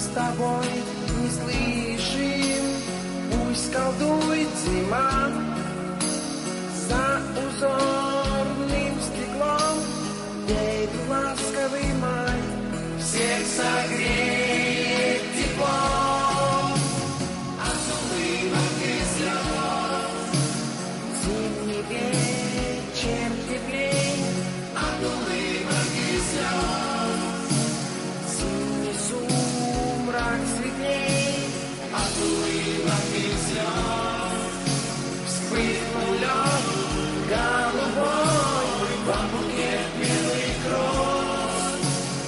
тобой не слышим. Пусть колдует зима за узорным стеклом, веет ласковый май, всех согреет теплом. От улыбок и слез зимний вечер теплей, от улыбок и слез зимний сумрак светлей, от улыбок и слез вспыхнул лед голубой, вам букет белых роз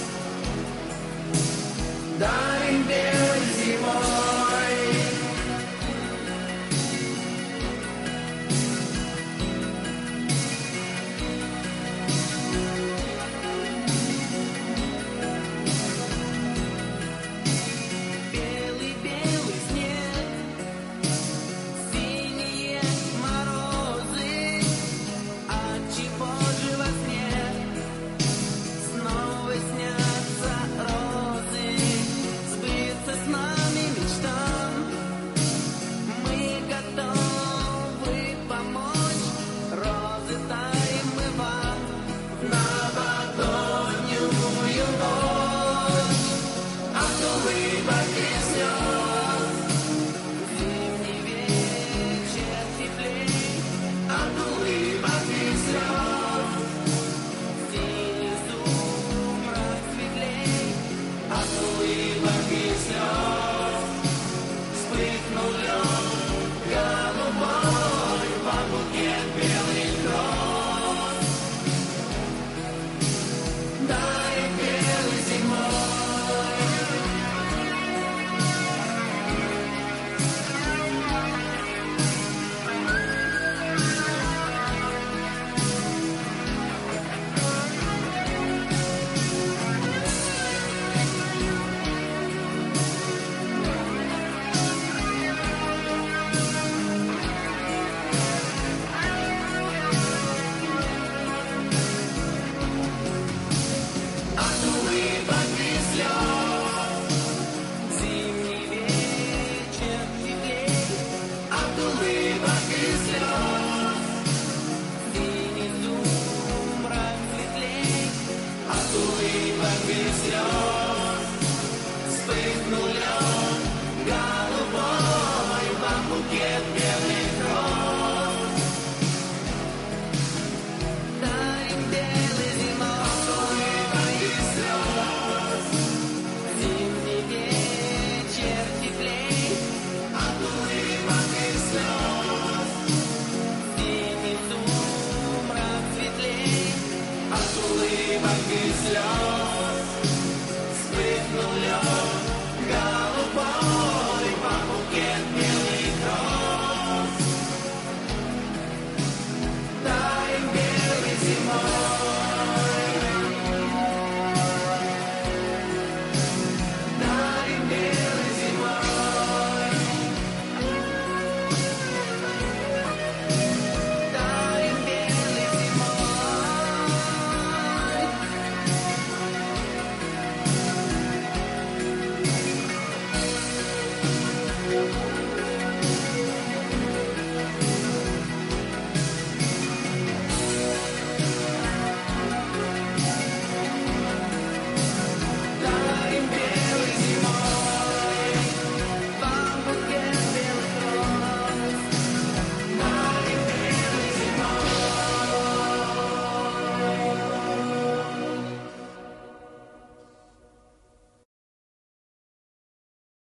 дарим белой зимой. Белый-белый снег, синие морозы, отчего же во сне снова снятся розы, сбыться с нами мечтам, мы готовы помочь, розы дарим мы вам в новогоднюю ночь. От улыбок и слез зимний вечер теплей, от улыбок и слез синий сумрак светлей, от улыбок и слез